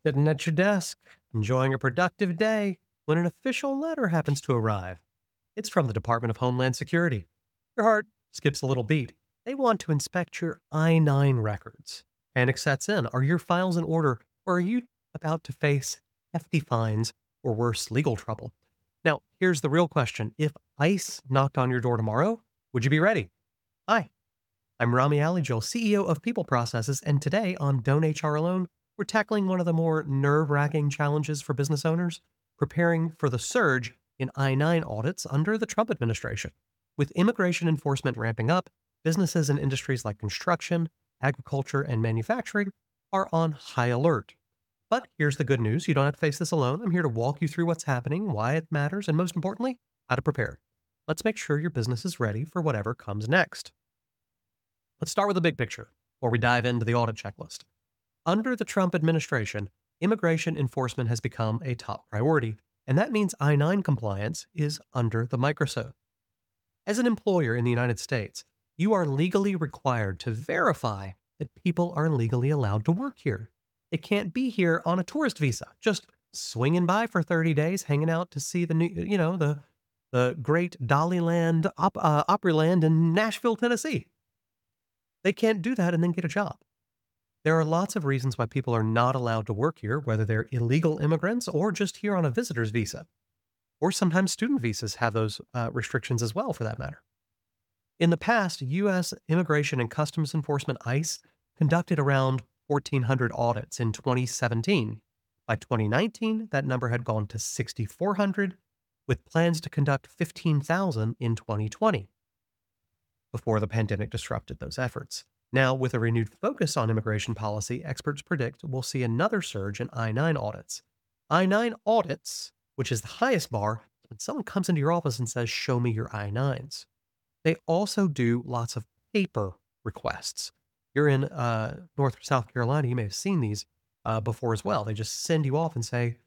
Sitting at your desk, enjoying a productive day, when an official letter happens to arrive. It's from the Department of Homeland Security. Your heart skips a little beat. They want to inspect your I 9 records. Panic sets in. Are your files in order, or are you about to face hefty fines or worse, legal trouble? Now, here's the real question. If ICE knocked on your door tomorrow, would you be ready? Hi, I'm Rami Alijil, CEO of People Processes, and today on Don't HR Alone, we're tackling one of the more nerve wracking challenges for business owners preparing for the surge in I 9 audits under the Trump administration. With immigration enforcement ramping up, businesses in industries like construction, agriculture, and manufacturing are on high alert. But here's the good news, you don't have to face this alone. I'm here to walk you through what's happening, why it matters, and most importantly, how to prepare. Let's make sure your business is ready for whatever comes next. Let's start with the big picture before we dive into the audit checklist. Under the Trump administration, immigration enforcement has become a top priority, and that means I 9 compliance is under the microscope. As an employer in the United States, you are legally required to verify that people are legally allowed to work here. They can't be here on a tourist visa, just swinging by for 30 days, hanging out to see the new, the great Dollyland Opryland in Nashville, Tennessee. They can't do that and then get a job. There are lots of reasons why people are not allowed to work here, whether they're illegal immigrants or just here on a visitor's visa. Or sometimes student visas have those restrictions as well, for that matter. In the past, U.S. Immigration and Customs Enforcement, ICE, conducted around 1,400 audits in 2017. By 2019, that number had gone to 6,400, with plans to conduct 15,000 in 2020, before the pandemic disrupted those efforts. Now, with a renewed focus on immigration policy, experts predict we'll see another surge in I 9 audits. I 9 audits, which is the highest bar, when someone comes into your office and says, "Show me your I 9s." They also do lots of paper requests. You're in North or South Carolina, you may have seen these before as well. They just send you off and say,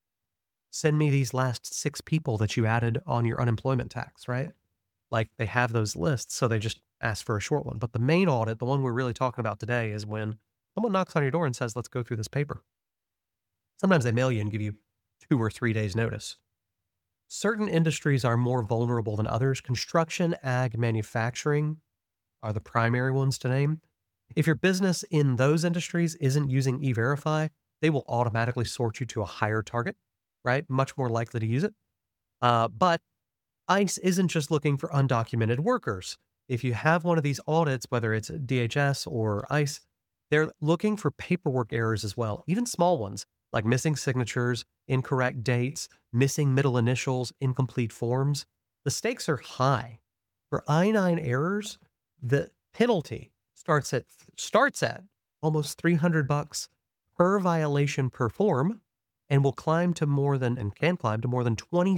"Send me these last 6 people that you added on your unemployment tax," right? Like, they have those lists, so they just ask for a short one. But the main audit, the one we're really talking about today, is when someone knocks on your door and says, "Let's go through this paper." Sometimes they mail you and give you 2 or 3 days notice. Certain industries are more vulnerable than others. Construction, ag, manufacturing are the primary ones to name. If your business in those industries isn't using E-Verify, they will automatically sort you to a higher target, right? Much more likely to use it. But ICE isn't just looking for undocumented workers. If you have one of these audits, whether it's DHS or ICE, they're looking for paperwork errors as well, even small ones like missing signatures, incorrect dates, missing middle initials, incomplete forms. The stakes are high. For I 9 errors, the penalty starts at almost $300 per violation per form, and will climb to more than and can climb to more than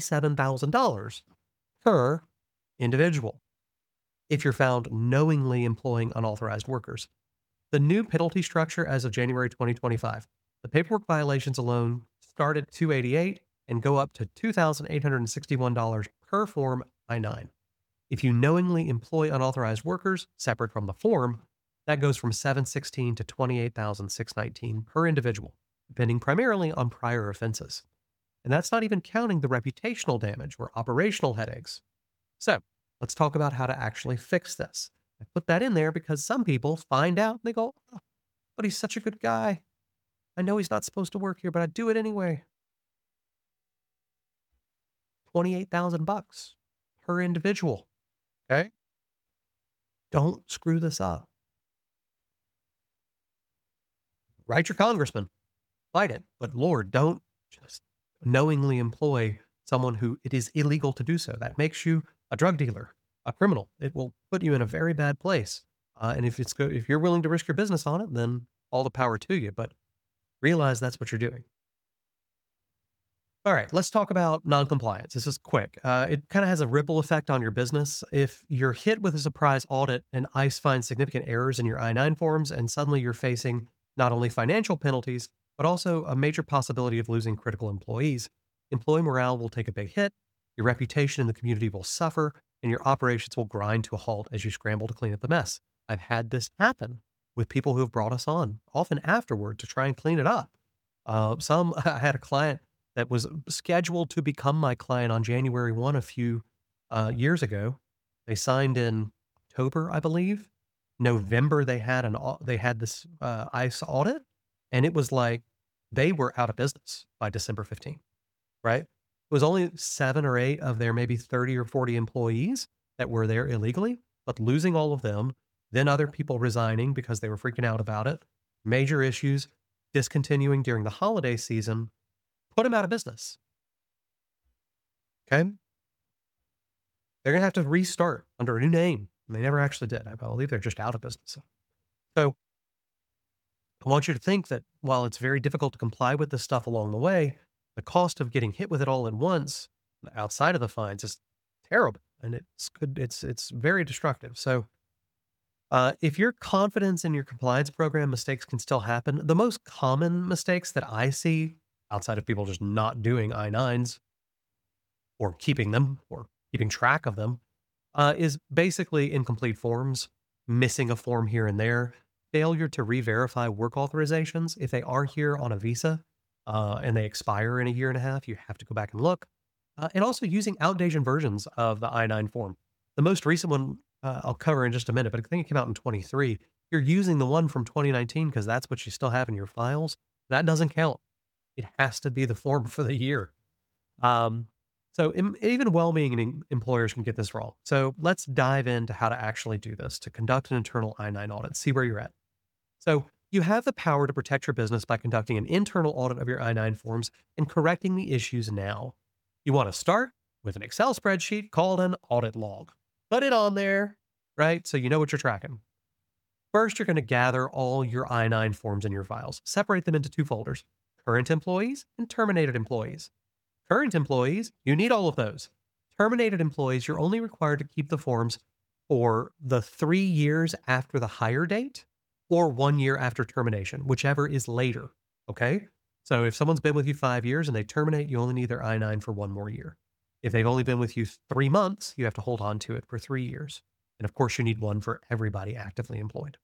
$27,000 per individual if you're found knowingly employing unauthorized workers. The new penalty structure as of January 2025, the paperwork violations alone start at $288 and go up to $2,861 per form I 9. If you knowingly employ unauthorized workers separate from the form, that goes from $716 to $28,619 per individual, depending primarily on prior offenses. And that's not even counting the reputational damage or operational headaches. So let's talk about how to actually fix this. I put that in there because some people find out and they go, "Oh, but he's such a good guy. I know he's not supposed to work here, but I do it anyway." $28,000 per individual. Okay. Don't screw this up. Write your congressman, fight it. But Lord, don't just knowingly employ someone who it is illegal to do so. That makes you a drug dealer, a criminal. It will put you in a very bad place. And if you're willing to risk your business on it, then all the power to you. But realize that's what you're doing. All right, let's talk about noncompliance. This is quick. It kind of has a ripple effect on your business. If you're hit with a surprise audit and ICE finds significant errors in your I 9 forms, and suddenly you're facing not only financial penalties, but also a major possibility of losing critical employees, employee morale will take a big hit, your reputation in the community will suffer, and your operations will grind to a halt as you scramble to clean up the mess. I've had this happen with people who have brought us on, often afterward, to try and clean it up. Some I had a client that was scheduled to become my client on January 1 a few years ago. They signed in October, I believe. November they had this ICE audit, and it was like they were out of business by December 15th, right? It was only 7 or 8 of their maybe 30 or 40 employees that were there illegally, but losing all of them, then other people resigning because they were freaking out about it, major issues, discontinuing during the holiday season, put them out of business. Okay. They're going to have to restart under a new name. And they never actually did. I believe they're just out of business. So I want you to think that while it's very difficult to comply with this stuff along the way, the cost of getting hit with it all at once outside of the fines is terrible. And it's very destructive. So if your confidence in your compliance program, mistakes can still happen. The most common mistakes that I see outside of people just not doing I-9s or keeping them or keeping track of them is basically incomplete forms, missing a form here and there, failure to re-verify work authorizations. If they are here on a visa and they expire in a year and a half, you have to go back and look. And also using outdated versions of the I-9 form. The most recent one I'll cover in just a minute, but I think it came out in 23. You're using the one from 2019 because that's what you still have in your files. That doesn't count. It has to be the form for the year. Um, even well-meaning employers can get this wrong. So let's dive into how to actually do this to conduct an internal I-9 audit, see where you're at. So you have the power to protect your business by conducting an internal audit of your I-9 forms and correcting the issues now. You want to start with an Excel spreadsheet called an audit log. Put it on there, right? So you know what you're tracking. First, you're going to gather all your I-9 forms in your files. Separate them into 2 folders, current employees and terminated employees. Current employees, you need all of those. Terminated employees, you're only required to keep the forms for the 3 years after the hire date or 1 year after termination, whichever is later. Okay. So if someone's been with you 5 years and they terminate, you only need their I-9 for 1 more year. If they've only been with you 3 months, you have to hold on to it for 3 years. And of course, you need one for everybody actively employed.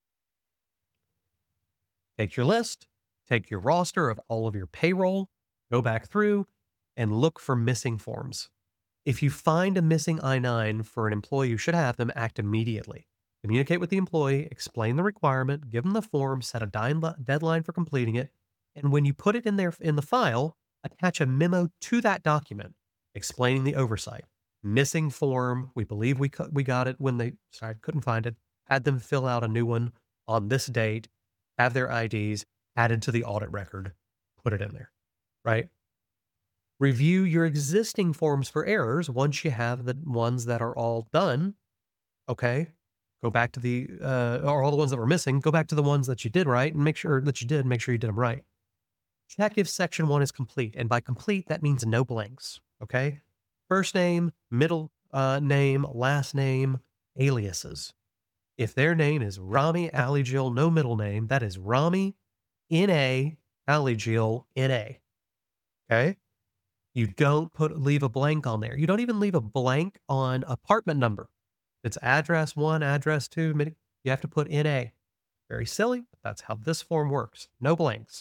Take your list, take your roster of all of your payroll, go back through and look for missing forms. If you find a missing I-9 for an employee, you should have them act immediately. Communicate with the employee, explain the requirement, give them the form, set a deadline for completing it, and when you put it in there in the file, attach a memo to that document explaining the oversight. Missing form, we believe we got it when they couldn't find it. Had them fill out a new one on this date, have their IDs added to the audit record, put it in there, right? Review your existing forms for errors once you have the ones that are all done. Okay. Go back to or all the ones that were missing, go back to the ones that you did right and make sure that you did them right. Check if section 1 is complete. And by complete, that means no blanks. Okay. First name, middle name, last name, aliases. If their name is Rami Alijil, no middle name, that is Rami N.A. Alijil N.A. Okay. You don't leave a blank on there. You don't even leave a blank on apartment number. It's address 1, address 2. You have to put NA. Very silly, but that's how this form works. No blanks.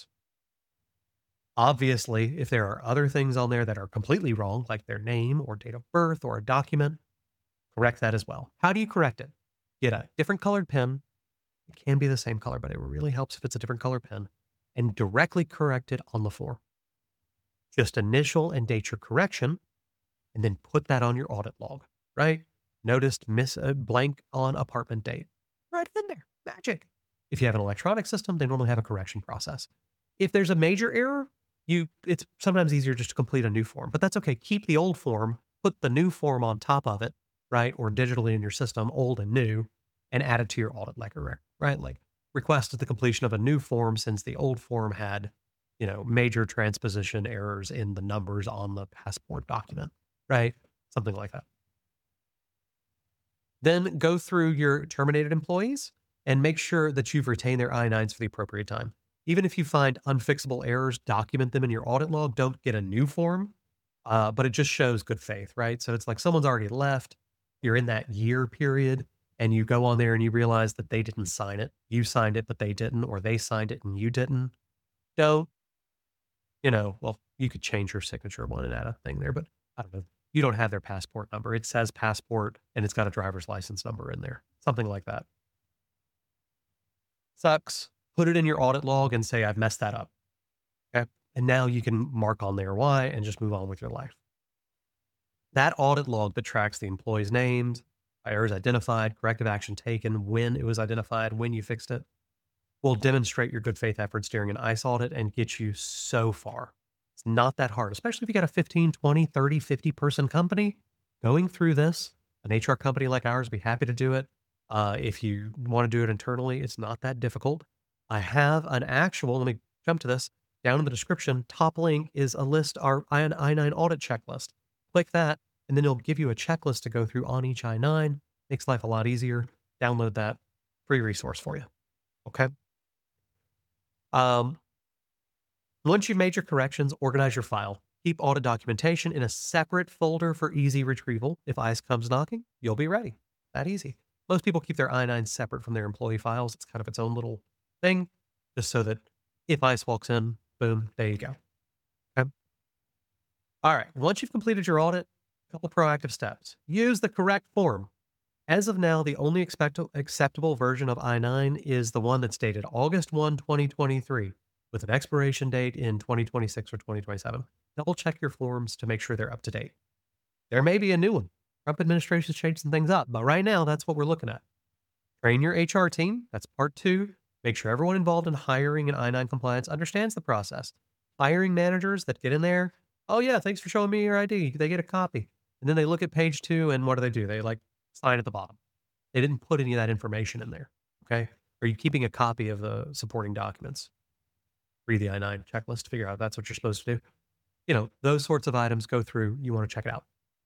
Obviously, if there are other things on there that are completely wrong, like their name or date of birth or a document, correct that as well. How do you correct it? Get a different colored pen. It can be the same color, but it really helps if it's a different color pen, and directly correct it on the form. Just initial and date your correction, and then put that on your audit log, right? Noticed miss a blank on apartment date. Right in there. Magic. If you have an electronic system, they normally have a correction process. If there's a major error, it's sometimes easier just to complete a new form, but that's okay. Keep the old form, put the new form on top of it, right? Or digitally in your system, old and new, and add it to your audit record, right? Like requested the completion of a new form since the old form had, major transposition errors in the numbers on the passport document, right? Something like that. Then go through your terminated employees and make sure that you've retained their I-9s for the appropriate time. Even if you find unfixable errors, document them in your audit log. Don't get a new form, but it just shows good faith, right? So it's like someone's already left. You're in that year period, and you go on there and you realize that they didn't sign it. You signed it, but they didn't, or they signed it and you didn't. Don't well, you could change your signature one and add a thing there, but I don't know. You don't have their passport number. It says passport and it's got a driver's license number in there, something like that. Sucks. Put it in your audit log and say, I've messed that up. Okay. And now you can mark on there why and just move on with your life. That audit log that tracks the employee's names, errors identified, corrective action taken, when it was identified, when you fixed it, will demonstrate your good faith efforts during an ICE audit and get you so far. It's not that hard, especially if you got a 15, 20, 30, 50 person company going through this. An HR company like ours would be happy to do it. If you want to do it internally, it's not that difficult. I have an actual, let me jump to this, down in the description, top link is a list, our I-9 audit checklist. Click that, and then it'll give you a checklist to go through on each I-9. Makes life a lot easier. Download that. Free resource for you. Okay? Once you've made your corrections, organize your file. Keep audit documentation in a separate folder for easy retrieval. If ICE comes knocking, you'll be ready. That easy. Most people keep their I-9 separate from their employee files. It's kind of its own little thing, just so that if ICE walks in, boom, there you go. Okay. All right. Once you've completed your audit, a couple proactive steps. Use the correct form. As of now, the only acceptable version of I-9 is the one that's dated August 1, 2023, with an expiration date in 2026 or 2027. Double check your forms to make sure they're up to date. There may be a new one. Trump administration's changed some things up, but right now, that's what we're looking at. Train your HR team. That's part 2. Make sure everyone involved in hiring and I-9 compliance understands the process. Hiring managers that get in there, oh yeah, thanks for showing me your ID. They get a copy. And then they look at page 2 and what do? They sign at the bottom. They didn't put any of that information in there. Okay. Are you keeping a copy of the supporting documents? Read the I-9 checklist to figure out if that's what you're supposed to do. Those sorts of items go through. You want to check it out.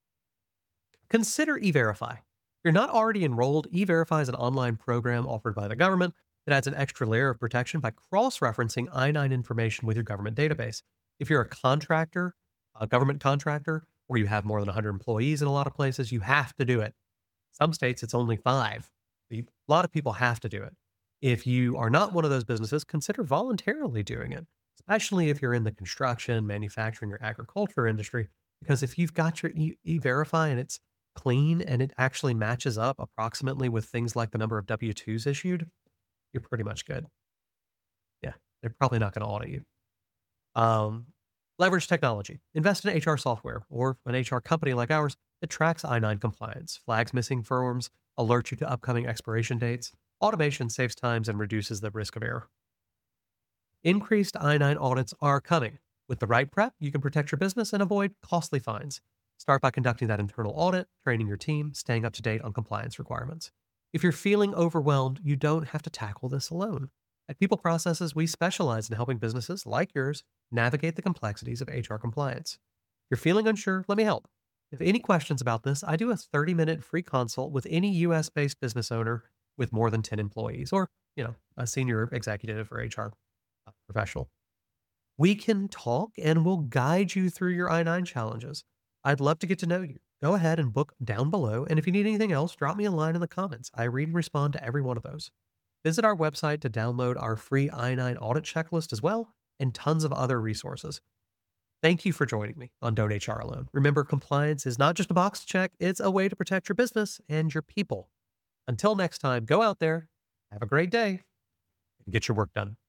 Consider E-Verify. If you're not already enrolled, E-Verify is an online program offered by the government that adds an extra layer of protection by cross-referencing I-9 information with your government database. If you're a contractor, a government contractor, or you have more than 100 employees in a lot of places, you have to do it. Some states, it's only 5. A lot of people have to do it. If you are not one of those businesses, consider voluntarily doing it, especially if you're in the construction, manufacturing, or agriculture industry, because if you've got your E-Verify and it's clean and it actually matches up approximately with things like the number of W-2s issued, you're pretty much good. Yeah, they're probably not going to audit you. Leverage technology. Invest in HR software or an HR company like ours that tracks I-9 compliance, flags missing forms, alerts you to upcoming expiration dates. Automation saves times and reduces the risk of error. Increased I-9 audits are coming. With the right prep, you can protect your business and avoid costly fines. Start by conducting that internal audit, training your team, staying up to date on compliance requirements. If you're feeling overwhelmed, you don't have to tackle this alone. At People Processes, we specialize in helping businesses like yours navigate the complexities of HR compliance. If you're feeling unsure, let me help. If any questions about this, I do a 30-minute free consult with any US-based business owner with more than 10 employees or, a senior executive or HR professional. We can talk and we'll guide you through your I-9 challenges. I'd love to get to know you. Go ahead and book down below. And if you need anything else, drop me a line in the comments. I read and respond to every one of those. Visit our website to download our free I-9 audit checklist as well, and tons of other resources. Thank you for joining me on Don't HR Alone. Remember, compliance is not just a box to check, it's a way to protect your business and your people. Until next time, go out there, have a great day, and get your work done.